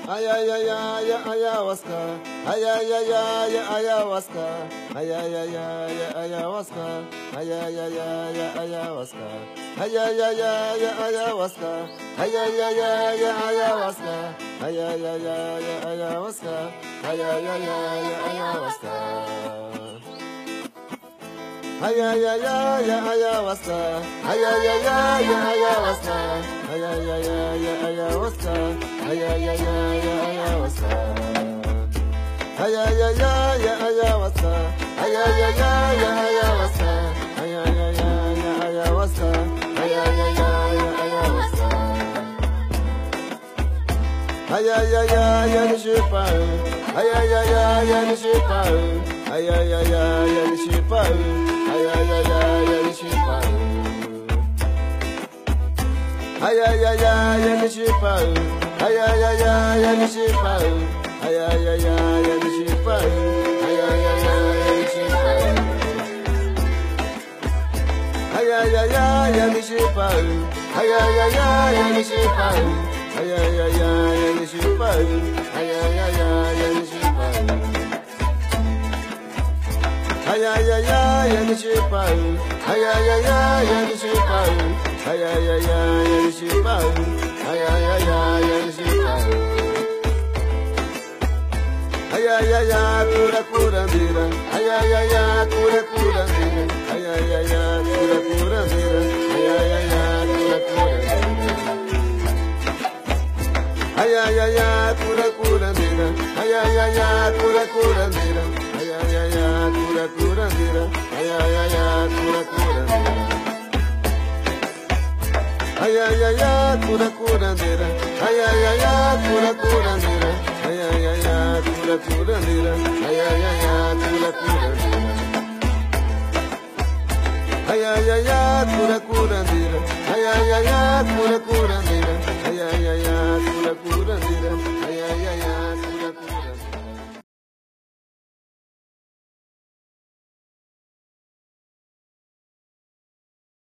Ay ay ay ay ayahuasca. Ay ay ay ay ayahuasca. Ay ay ay ay ayahuasca. Ay ay ay ay ayahuasca. Ay ay ay ay ayahuasca. Ay ay ay ay ayahuasca. Ay ay ay ay ayahuasca. Ay ay ay ay ayahuasca. Ay ay ay ay ayahuasca. Ay ay ay ay ayahuasca. Ay ay ay ay ayahuasca. Ay ay ay ay ayahuasca. Ay ay ay ay ayahuasca. Ay ay ay ay ayahuasca. Ay ay ay ay ayahuasca. Ay ay ay ay ayahuasca. Ay ay ay ay anishipa. Ay ay ay ay anishipa. Ay ay ay ay anishipa. Ay ay ay ay anishipa. Ay ay ay ay anishipa. Ay ay ay ay anishipa. Ay ay ay ay anishipa. Ay ay ay ay anishipa. Ay ay ay ay anishipa. Ay ay ay ay anishipa. Ay ay ay ay anishipa. Ay ay ay ay anishipa. Ay ay ay ay anishipa. Ay ay ay ay anishipa. Ay ay ay ay anishipa. Ay ay ay ay anishipa. Ay ay ay ay cura curandira. Ay ay ay ay cura curandira. Ay ay ay ay cura curandira. Ay ay ay ay cura curandira. Ay ay ay ay cura curandira. Ay ay ay ay cura curandira. Ay ay ay ay cura curandira. Ay ay ay ay cura curandira. Ay ay ay ay cura curandira. Ay ay ay ay cura curandira. Ay ay ay ay cura curandira. Ay ay ay ay cura curandira. Ay ay ay ay cura curandira. Ay ay ay ay cura curandira. Ay ay ay ay